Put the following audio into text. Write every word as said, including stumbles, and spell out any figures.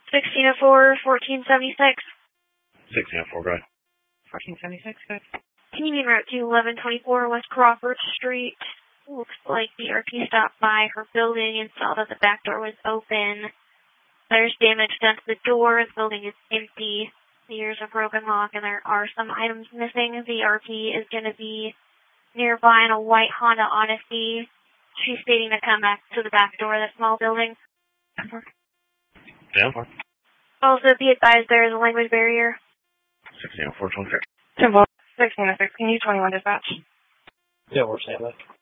sixteen oh four, fourteen seventy-six. sixteen oh four, go ahead. fourteen seventy-six, good. Continuing route to eleven twenty-four West Crawford Street. Looks like the R P stopped by her building and saw that the back door was open. There's damage done to the door. The building is empty. There's a broken lock, and there are some items missing. The R P is going to be nearby in a white Honda Odyssey. She's stating to come back to the back door of that small building. ten four. Also, be advised there is a language barrier. sixteen oh four, twenty-six. ten four, sixteen oh six, can you twenty-one dispatch? Yeah, we're saying that.